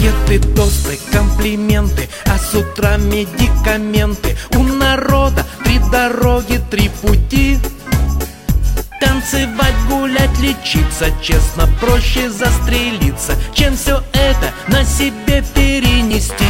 Букеты, тосты, комплименты, а с утра медикаменты. У народа 3 дороги, 3 пути. Танцевать, гулять, лечиться, честно, проще застрелиться, чем все это на себе перенести.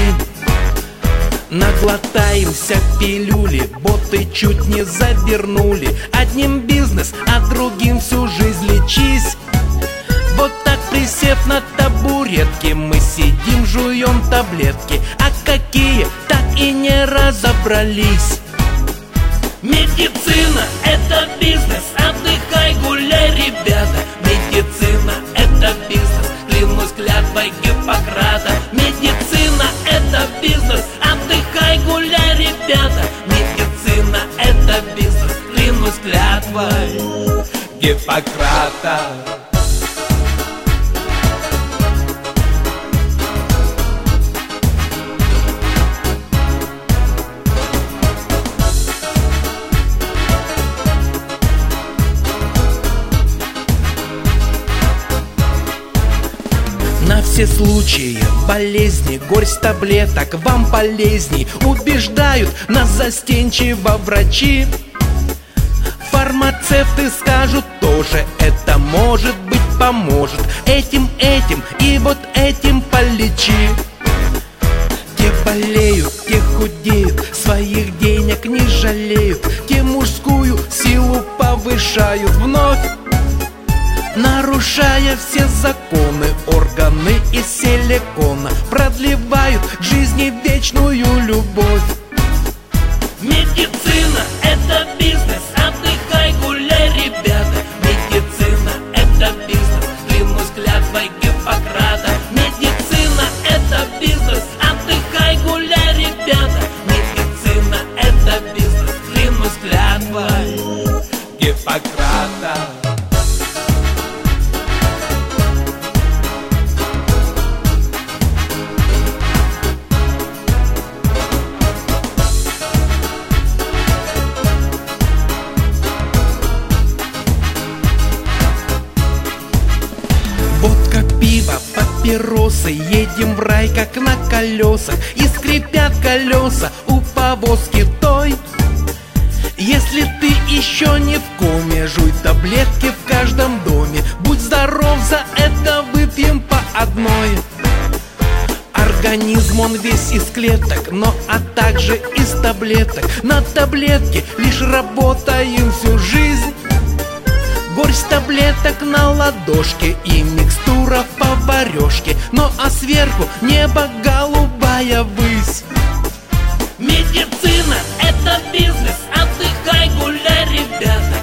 Наглотаемся пилюли, боты чуть не завернули. Одним бизнес, а другим всю жизнь лечись. Вот так, присев на табуретке, мы сидим, жуем таблетки. А какие, так и не разобрались. Медицина – это бизнес, отдыхай, гуляй, ребята. Медицина – это бизнес, клянусь клятвой Гиппократа. Медицина – это бизнес, отдыхай, гуляй, ребята. Медицина – это бизнес, клянусь клятвой Гиппократа. На все случаи болезни горсть таблеток вам полезней, убеждают нас застенчиво врачи. Фармацевты скажут тоже, это может быть поможет. Этим и вот этим полечи. Те болеют, те худеют, своих денег не жалеют. Те мужскую силу повышают вновь, нарушая все законы. Органы из силикона продлевают к жизни вечную любовь. Медицина – это бизнес, отдыхай, гуляй, ребята. Медицина – это бизнес, клянусь клятвой Гиппократа. Медицина – это бизнес, отдыхай, гуляй, ребята. Медицина – это бизнес, клянусь клятвой Гиппократа. Водка, пиво, папиросы, едем в рай, как на колесах. И скрипят колеса у повозки той. Если ты еще не в коме, жуй таблетки в каждом доме. Будь здоров, за это выпьем по одной. Организм он весь из клеток, но а также из таблеток. На таблетки лишь работаем всю жизнь. Горсть таблеток на ладошке и микстура в поварешке. Ну а сверху небо голубая высь. Медицина – это бизнес, отдыхай, гуляй, ребята.